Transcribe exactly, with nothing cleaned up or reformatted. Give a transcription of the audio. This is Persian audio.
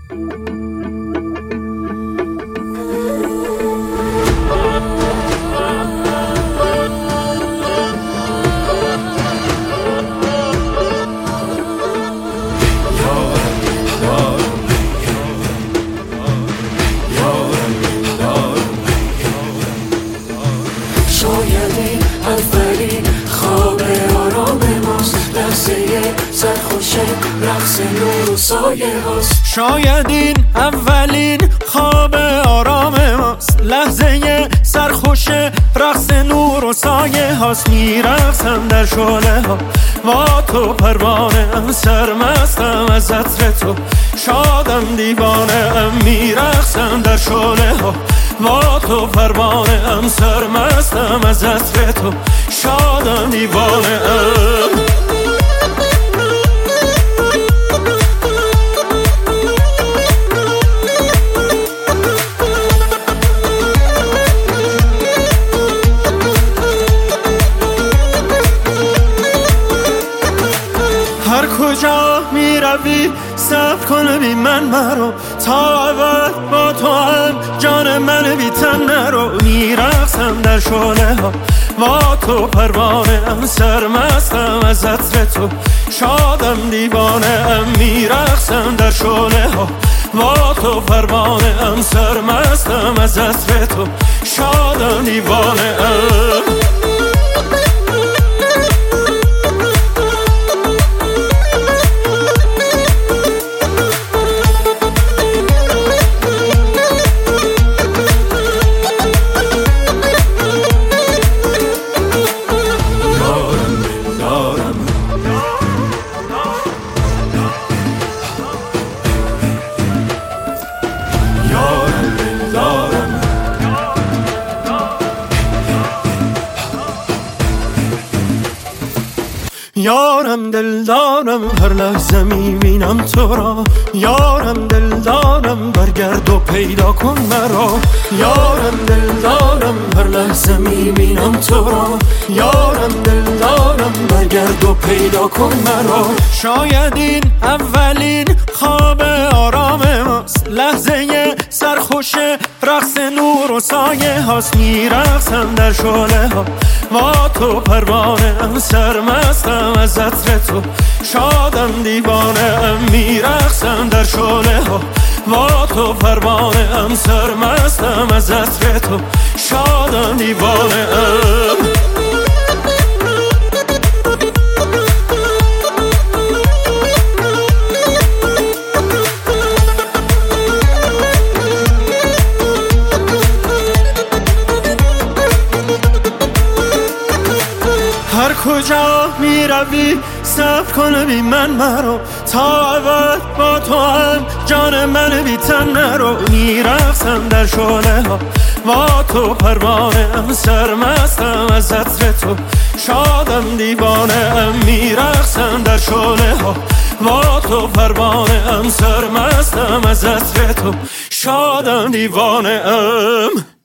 شایدی اولین خواب آرام ماست، لحظه سرخوش رقص نور و سایه هاست. شاید این اولین خواب آرام ماست، لحظه سرخوش رقص نور و سایه هاست. میرقصم در شعله ها با تو پروانه ام، سرمستم از عطر تو، شادم دیوانه ام. میرقصم در شعله ها با تو پروانه ام، سرمستم از عطر تو، شادم دیوانه ام. هر کجا می روی صبر کن بی من مرو، تا اول با تو هم جان من بی تن نرو. میرقصم در شعله ها با تو پروانه ام، سرمستم از عطر تو، شادم دیوانه ام. میرقصم در شعله ها با تو پروانه ام، سرمستم از عطر تو، شادم دیوانه ام. یارم دلدارم هر لحظه میبینم تو را، یارم دلدارم برگرد و پیدا کن مرا. یارم دلدارم هر لحظه میبینم تو را، یارم دلدارم برگرد و پیدا کن مرا. شاید این اولین خواب آرام ماست، لحظه سرخوش رقص نور و سایه هاست. میرقصم در شعله ها با تو پروانه ام، سرمستم از عطر تو، شادم دیوانه ام. میرقصم در شعله ها با تو پروانه ام، سرمستم از عطر تو، شادم دیوانه ام. هر کجا می روی صبر کن بی من مرو، تا اول با تو هم جان من بی تن نرو. میرقصم در شعله ها با تو پروانه ام، سرمستم از عطر تو، شادم دیوانه ام. میرقصم در شعله ها با تو پروانه ام، سرمستم از عطر تو، شادم دیوانه ام.